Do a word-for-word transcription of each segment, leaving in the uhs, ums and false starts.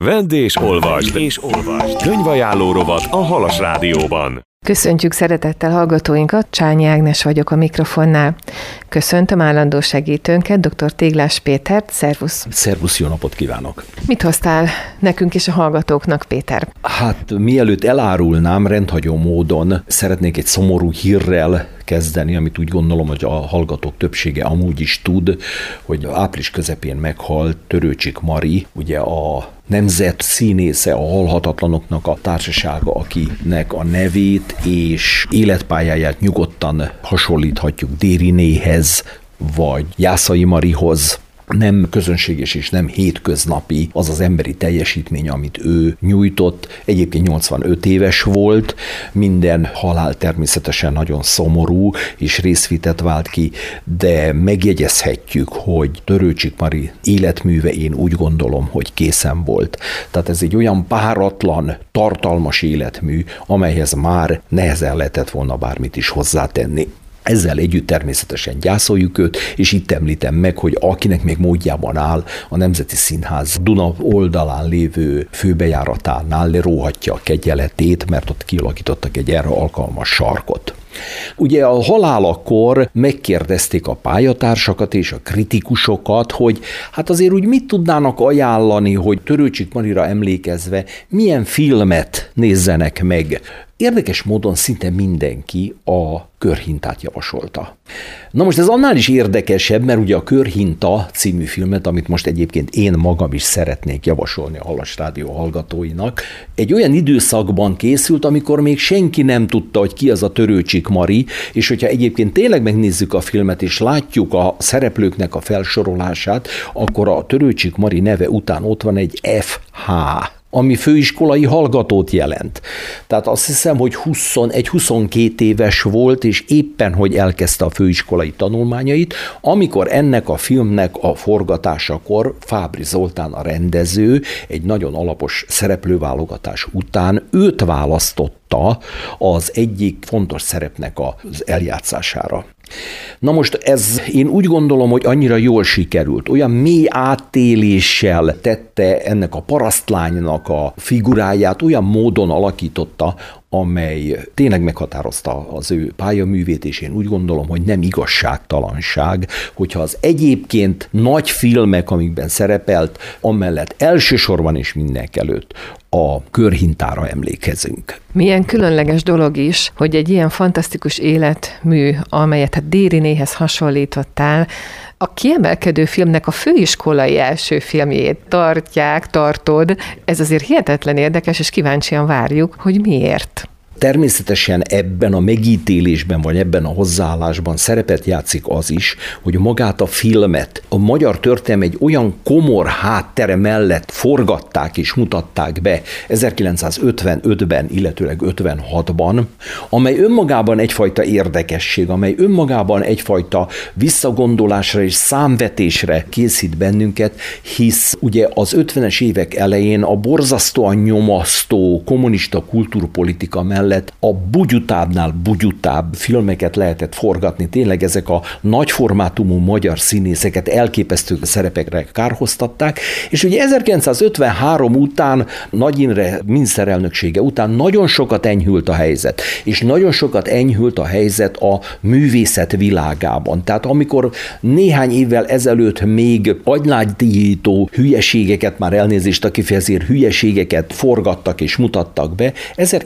Vedd és olvasd, és olvasd. Könyvajánló rovat a Halas Rádióban. Köszöntjük szeretettel hallgatóinkat, Csányi Ágnes vagyok a mikrofonnál. Köszöntöm állandó segítőnket, dr. Téglás Pétert, szervusz! Szervusz, jó napot kívánok! Mit hoztál nekünk és a hallgatóknak, Péter? Hát mielőtt elárulnám, rendhagyó módon szeretnék egy szomorú hírrel kezdeni, amit úgy gondolom, hogy a hallgatók többsége amúgy is tud, hogy április közepén meghalt Törőcsik Mari, ugye a nemzet színésze, a halhatatlanoknak a társasága, akinek a nevét és életpályáját nyugodtan hasonlíthatjuk Dérinéhez, vagy Jászai Marihoz. Nem közönséges és nem hétköznapi az az emberi teljesítmény, amit ő nyújtott. Egyébként nyolcvanöt éves volt, minden halál természetesen nagyon szomorú és részvitet vált ki, de megjegyezhetjük, hogy Törőcsik Mari életműve én úgy gondolom, hogy készen volt. Tehát ez egy olyan páratlan, tartalmas életmű, amelyhez már nehezen lehetett volna bármit is hozzátenni. Ezzel együtt természetesen gyászoljuk őt, és itt említem meg, hogy akinek még módjában áll, a Nemzeti Színház Duna oldalán lévő főbejáratánál leróhatja a kegyeletét, mert ott kialakítottak egy erre alkalmas sarkot. Ugye a halálakor megkérdezték a pályatársakat és a kritikusokat, hogy hát azért úgy mit tudnának ajánlani, hogy Törőcsik Marira emlékezve milyen filmet nézzenek meg. Érdekes módon szinte mindenki a Körhintát javasolta. Na most ez annál is érdekesebb, mert ugye a Körhinta című filmet, amit most egyébként én magam is szeretnék javasolni a Halas Rádió hallgatóinak, egy olyan időszakban készült, amikor még senki nem tudta, hogy ki az a Törőcsik Mari, és hogyha egyébként tényleg megnézzük a filmet, és látjuk a szereplőknek a felsorolását, akkor a Törőcsik Mari neve után ott van egy ef há, ami főiskolai hallgatót jelent. Tehát azt hiszem, hogy huszonegy-huszonkét éves volt, és éppen, hogy elkezdte a főiskolai tanulmányait, amikor ennek a filmnek a forgatásakor Fábry Zoltán a rendező egy nagyon alapos szereplőválogatás után őt választotta az egyik fontos szerepnek az eljátszására. Na most ez, én úgy gondolom, hogy annyira jól sikerült, olyan mély áttéléssel tette ennek a parasztlánynak a figuráját, olyan módon alakította, amely tényleg meghatározta az ő pályaművét, és én úgy gondolom, hogy nem igazságtalanság, hogyha az egyébként nagy filmek, amikben szerepelt, amellett elsősorban és mindenkelőtt a Körhintára emlékezünk. Milyen különleges dolog is, hogy egy ilyen fantasztikus életmű, amelyet a Dérinéhez hasonlítottál, a kiemelkedő filmnek a főiskolai első filmjét tartják, tartod. Ez azért hihetetlen érdekes, és kíváncsian várjuk, hogy miért. Természetesen ebben a megítélésben, vagy ebben a hozzáállásban szerepet játszik az is, hogy magát a filmet, a magyar történelem egy olyan komor háttere mellett forgatták és mutatták be ezerkilencszázötvenötben, illetőleg ötvenhatban, amely önmagában egyfajta érdekesség, amely önmagában egyfajta visszagondolásra és számvetésre készít bennünket, hisz ugye az ötvenes évek elején a borzasztóan nyomasztó kommunista kultúrpolitika mellett a bugyutábbnál bugyutább filmeket lehetett forgatni. Tényleg ezek a nagyformátumú magyar színészeket elképesztő szerepekre kárhoztatták, és ugye ezerkilencszázötvenhárom után, Nagy Imre miniszterelnöksége után nagyon sokat enyhült a helyzet, és nagyon sokat enyhült a helyzet a művészet világában. Tehát amikor néhány évvel ezelőtt még agylágyító hülyeségeket, már elnézést a kifejezésért, hülyeségeket forgattak és mutattak be,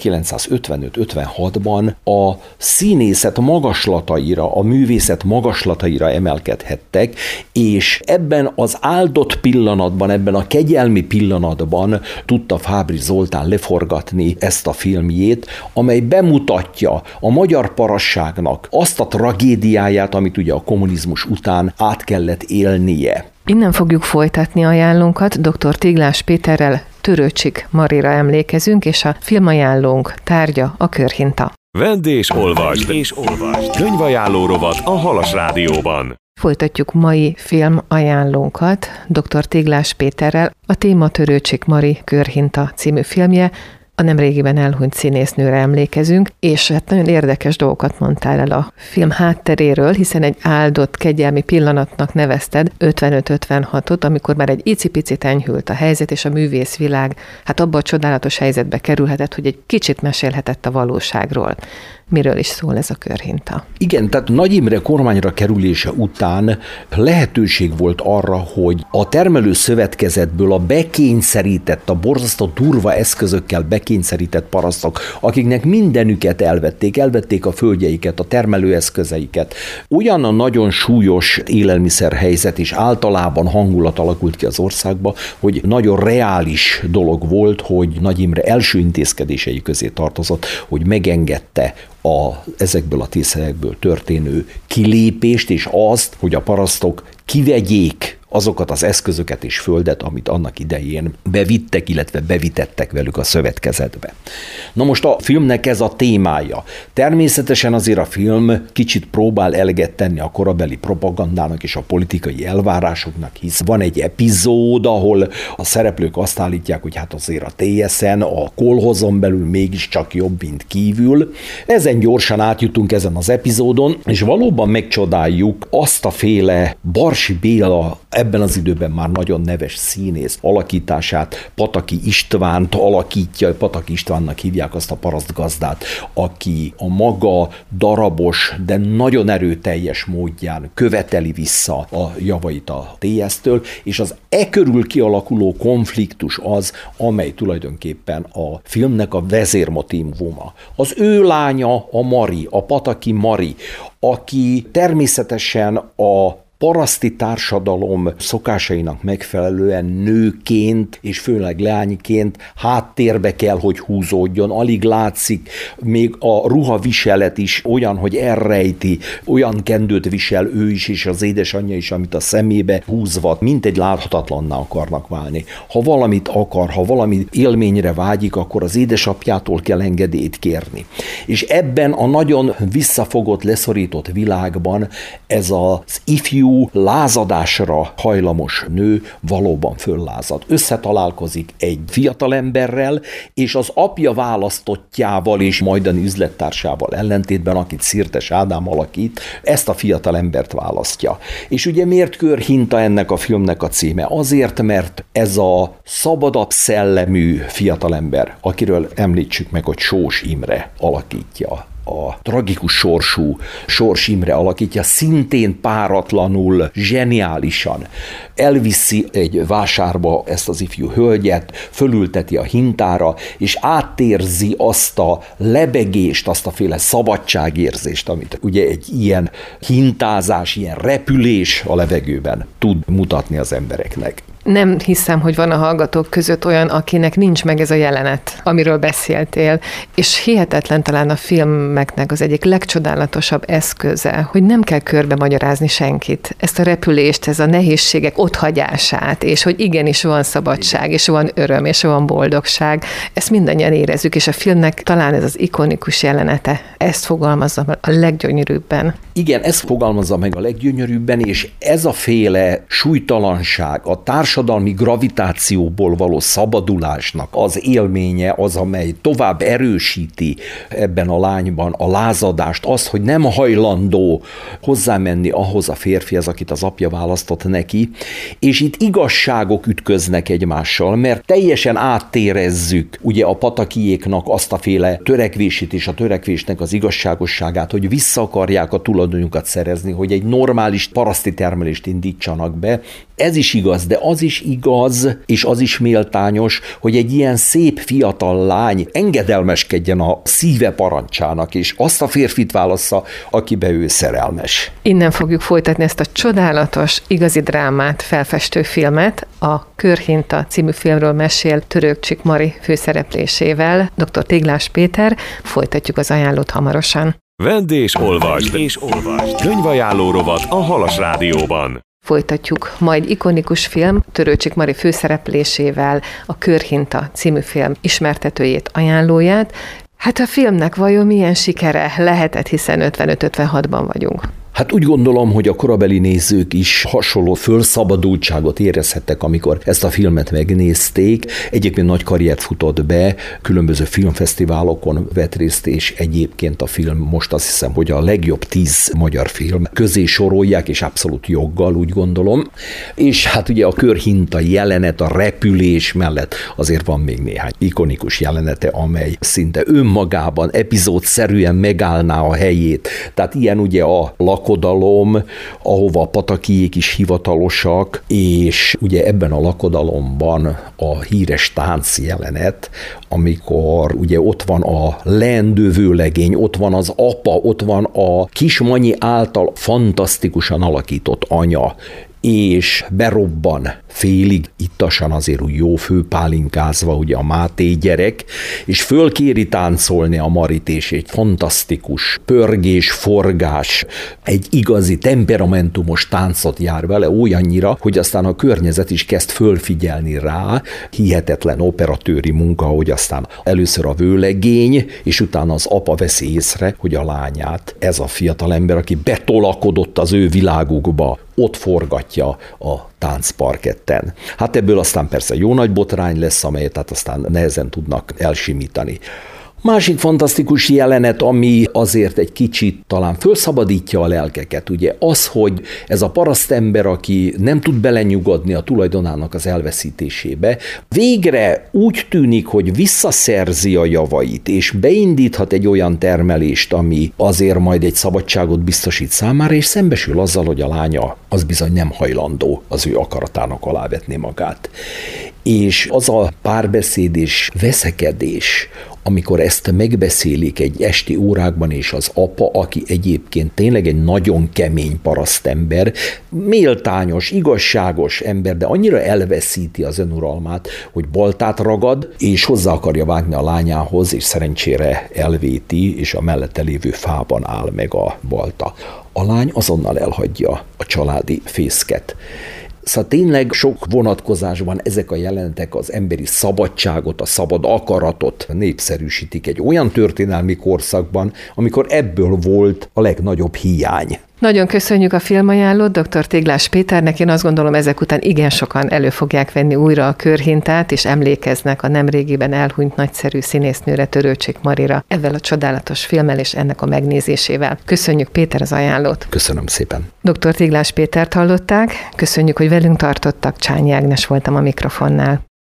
ezerkilencszázötvenöt-ötvenhatban a színészet magaslataira, a művészet magaslataira emelkedhettek, és ebben az áldott pillanatban, ebben a kegyelmi pillanatban tudta Fábry Zoltán leforgatni ezt a filmjét, amely bemutatja a magyar parasságnak azt a tragédiáját, amit ugye a kommunizmus után át kellett élnie. Innen fogjuk folytatni ajánlónkat, dr. Téglás Péterrel Törőcsik Marira emlékezünk, és a filmajánlónk tárgya a Körhinta. Vedd és olvasd, és olvasd. Könyvajánló rovat a Halas Rádióban. Folytatjuk mai filmajánlónkat dr. Téglás Péterrel. A téma Törőcsik Mari Körhinta című filmje. a nemrégiben elhunyt színésznőre emlékezünk, és hát nagyon érdekes dolgokat mondtál el a film hátteréről, hiszen egy áldott kegyelmi pillanatnak nevezted ötvenöt ötvenhatot, amikor már egy icipicit enyhült a helyzet, és a művészvilág hát abba a csodálatos helyzetbe kerülhetett, hogy egy kicsit mesélhetett a valóságról. Miről is szól ez a körhinta? Igen, tehát Nagy Imre kormányra kerülése után lehetőség volt arra, hogy a termelő szövetkezetből a bekényszerített, a borzasztó durva eszközökkel bekényszerített parasztok, akiknek mindenüket elvették, elvették a földjeiket, a termelőeszközeiket. Olyan a nagyon súlyos élelmiszerhelyzet és általában hangulat alakult ki az országba, hogy nagyon reális dolog volt, hogy Nagy Imre első intézkedései közé tartozott, hogy megengedte a, ezekből a tészelyekből történő kilépést, és azt, hogy a parasztok kivegyék azokat az eszközöket és földet, amit annak idején bevittek, illetve bevitettek velük a szövetkezetbe. Na most a filmnek ez a témája. Természetesen azért a film kicsit próbál eleget tenni a korabeli propagandának és a politikai elvárásoknak, hisz van egy epizód, ahol a szereplők azt állítják, hogy hát azért a té es en a kolhozon belül mégiscsak jobb, mint kívül. Ezen gyorsan átjutunk ezen az epizódon, és valóban megcsodáljuk azt a féle Barsi Béla, ebben az időben már nagyon neves színész alakítását, Pataki Istvánt alakítja, Pataki Istvánnak hívják azt a parasztgazdát, aki a maga darabos, de nagyon erőteljes módján követeli vissza a javait a té es-től, és az e körül kialakuló konfliktus az, amely tulajdonképpen a filmnek a vezérmotívuma. Az ő lánya a Mari, a Pataki Mari, aki természetesen a paraszti társadalom szokásainak megfelelően nőként és főleg leányként háttérbe kell, hogy húzódjon, alig látszik, még a ruhaviselet is olyan, hogy elrejti, olyan kendőt visel ő is és az édesanyja is, amit a szemébe húzva, mint egy láthatatlanná akarnak válni. Ha valamit akar, ha valami élményre vágyik, akkor az édesapjától kell engedélyt kérni. És ebben a nagyon visszafogott, leszorított világban ez az ifjú lázadásra hajlamos nő valóban föllázad. Összetalálkozik egy fiatalemberrel, és az apja választottjával és majdani üzlettársával ellentétben, akit Szirtes Ádám alakít, ezt a fiatalembert választja. És ugye miért körhinta ennek a filmnek a címe? Azért, mert ez a szabadabb szellemű fiatalember, akiről említsük meg, hogy Sós Imre alakítja, a tragikus sorsú Sós Imre alakítja, szintén páratlanul, zseniálisan elviszi egy vásárba ezt az ifjú hölgyet, fölülteti a hintára, és átérzi azt a lebegést, azt a féle szabadságérzést, amit ugye egy ilyen hintázás, ilyen repülés a levegőben tud mutatni az embereknek. Nem hiszem, hogy van a hallgatók között olyan, akinek nincs meg ez a jelenet, amiről beszéltél, és hihetetlen talán a filmeknek az egyik legcsodálatosabb eszköze, hogy nem kell körbe magyarázni senkit. Ezt a repülést, ez a nehézségek otthagyását, és hogy igenis van szabadság, és van öröm, és van boldogság. Ezt mindannyian érezzük, és a filmnek talán ez az ikonikus jelenete, ezt fogalmazza a leggyönyörűbben. Igen, ezt fogalmazza meg a leggyönyörűbben, és ez a féle súlytalanság, a társadalmi gravitációból való szabadulásnak az élménye az, amely tovább erősíti ebben a lányban a lázadást, azt, hogy nem hajlandó hozzámenni ahhoz a férfihez, akit az apja választott neki, és itt igazságok ütköznek egymással, mert teljesen áttérezzük ugye a Patakiéknak azt a féle törekvését és a törekvésnek az igazságosságát, hogy vissza akarják a tulajdonjukat szerezni, hogy egy normális paraszti termelést indítsanak be. Ez is igaz, de az is igaz, és az is méltányos, hogy egy ilyen szép fiatal lány engedelmeskedjen a szíve parancsának, és azt a férfit válassza, akibe ő szerelmes. Innen fogjuk folytatni ezt a csodálatos, igazi drámát felfestő filmet. A Körhinta című filmről mesél Törőcsik Mari főszereplésével, dr. Téglás Péter. Folytatjuk az ajánlót hamarosan. Vedd és olvasd, és olvasd. Könyvajánló rovat a Halas Rádióban. Folytatjuk majd ikonikus film Törőcsik Mari főszereplésével a Körhinta című film ismertetőjét, ajánlóját. Hát a filmnek vajon milyen sikere lehetett, hiszen ötvenöt ötvenhatban vagyunk? Hát úgy gondolom, hogy a korabeli nézők is hasonló fölszabadultságot érezhettek, amikor ezt a filmet megnézték. Egyébként nagy karriert futott be, különböző filmfesztiválokon vett részt, és egyébként a film most azt hiszem, hogy a legjobb tíz magyar film közé sorolják, és abszolút joggal, úgy gondolom. És hát ugye a körhinta jelenet, a repülés mellett azért van még néhány ikonikus jelenete, amely szinte önmagában epizódszerűen megállná a helyét. Tehát ilyen ugye a lakodalom, ahova a Patakiék is hivatalosak, és ugye ebben a lakodalomban a híres tánc jelenet, amikor ugye ott van a leendő vőlegény, ott van az apa, ott van a Kismanyi által fantasztikusan alakított anya, és berobban félig ittasan azért úgy jó főpálinkázva ugye a Máté gyerek, és fölkéri táncolni a Marit, és egy fantasztikus pörgés, forgás, egy igazi temperamentumos táncot jár vele olyannyira, hogy aztán a környezet is kezd fölfigyelni rá, hihetetlen operatőri munka, hogy aztán először a vőlegény, és utána az apa veszi észre, hogy a lányát ez a fiatalember, aki betolakodott az ő világukba, ott forgatja a táncparketten. Hát ebből aztán persze jó nagy botrány lesz, amelyet hát aztán nehezen tudnak elsimítani. Másik fantasztikus jelenet, ami azért egy kicsit talán fölszabadítja a lelkeket, ugye az, hogy ez a parasztember, aki nem tud belenyugodni a tulajdonának az elveszítésébe, végre úgy tűnik, hogy visszaszerzi a javait, és beindíthat egy olyan termelést, ami azért majd egy szabadságot biztosít számára, és szembesül azzal, hogy a lánya az bizony nem hajlandó az ő akaratának alávetni magát. És az a párbeszéd és veszekedés, amikor ezt megbeszélik egy esti órákban, és az apa, aki egyébként tényleg egy nagyon kemény parasztember, méltányos, igazságos ember, de annyira elveszíti az önuralmát, hogy baltát ragad, és hozzá akarja vágni a lányához, és szerencsére elvéti, és a mellette lévő fában áll meg a balta. A lány azonnal elhagyja a családi fészket. Szóval tényleg sok vonatkozásban ezek a jelenetek az emberi szabadságot, a szabad akaratot népszerűsítik egy olyan történelmi korszakban, amikor ebből volt a legnagyobb hiány. Nagyon köszönjük a filmajánlót doktor Téglás Péternek. Én azt gondolom, ezek után igen sokan elő fogják venni újra a körhintát, és emlékeznek a nemrégiben elhunyt nagyszerű színésznőre, Törőcsik Marira, ezzel a csodálatos filmmel és ennek a megnézésével. Köszönjük, Péter, az ajánlót. Köszönöm szépen. doktor Téglás Pétert hallották. Köszönjük, hogy velünk tartottak. Csányi Ágnes voltam a mikrofonnál.